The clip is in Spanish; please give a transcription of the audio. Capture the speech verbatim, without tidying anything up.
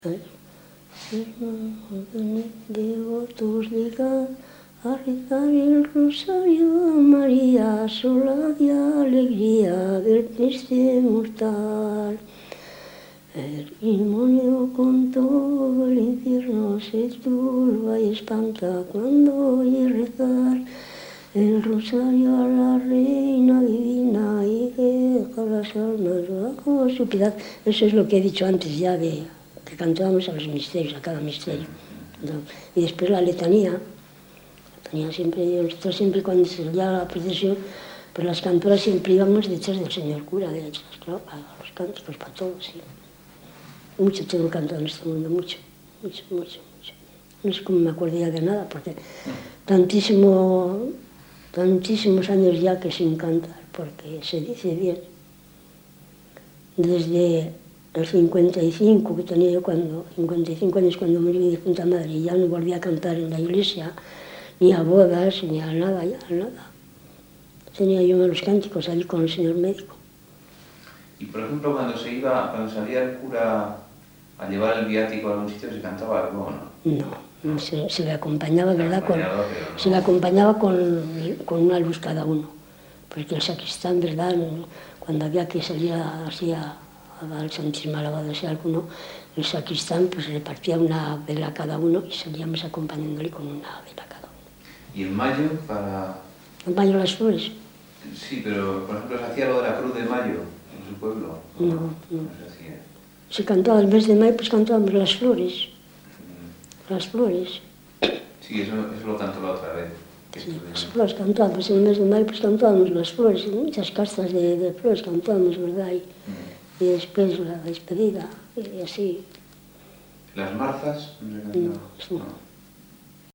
Devotos llegan a rezar el rosario, María, sola de alegría del triste mortal. El demonio con todo el infierno se turba y espanta cuando oye rezar el rosario a la Reina Divina y deja las almas bajo su piedad. Eso es lo que he dicho antes ya de que cantábamos a los misterios, a cada misterio. ¿No? Y después la letanía, la letanía siempre, nosotros siempre cuando se ya la procesión, pues las cantoras siempre íbamos detrás del señor cura, detrás, claro, para los cánticos, para todos, sí. Mucho tengo cantado en este mundo, mucho, mucho, mucho, mucho. No sé cómo me acuerdo ya de nada, porque tantísimo, tantísimos años ya que sin cantar, porque se dice bien. Desde el cincuenta y cinco que tenía yo, cuando, cincuenta y cinco años cuando murió mi difunta madre, y ya no volví a cantar en la iglesia, ni a bodas, ni a nada, ya a nada. Tenía yo los cánticos allí con el señor médico. Y por ejemplo, cuando se iba, cuando salía el cura a llevar el viático a algún sitio, ¿se cantaba algo o no? No, no se, se le acompañaba, ¿verdad? Con, no. Se le acompañaba con, con una luz cada uno. Porque el sacristán, ¿verdad? Cuando había que salir así a, al Santísimo alabado sea alguno, el sacristán pues repartía una vela a cada uno y salíamos acompañándole con una vela a cada uno. ¿Y en mayo para...? ¿En mayo las flores? Sí, pero por ejemplo se hacía lo de la Cruz de Mayo en su pueblo. No, no. No se hacía. Se cantaba el mes de mayo, pues cantábamos las flores. Mm. Las flores. Sí, eso, eso lo cantó la otra vez. Sí, las flores cantábamos, en el mes de mayo pues cantábamos las flores, muchas castas de, de flores cantábamos, ¿verdad? Y, mm. y después la despedida, y así. ¿Las marzas? No, no.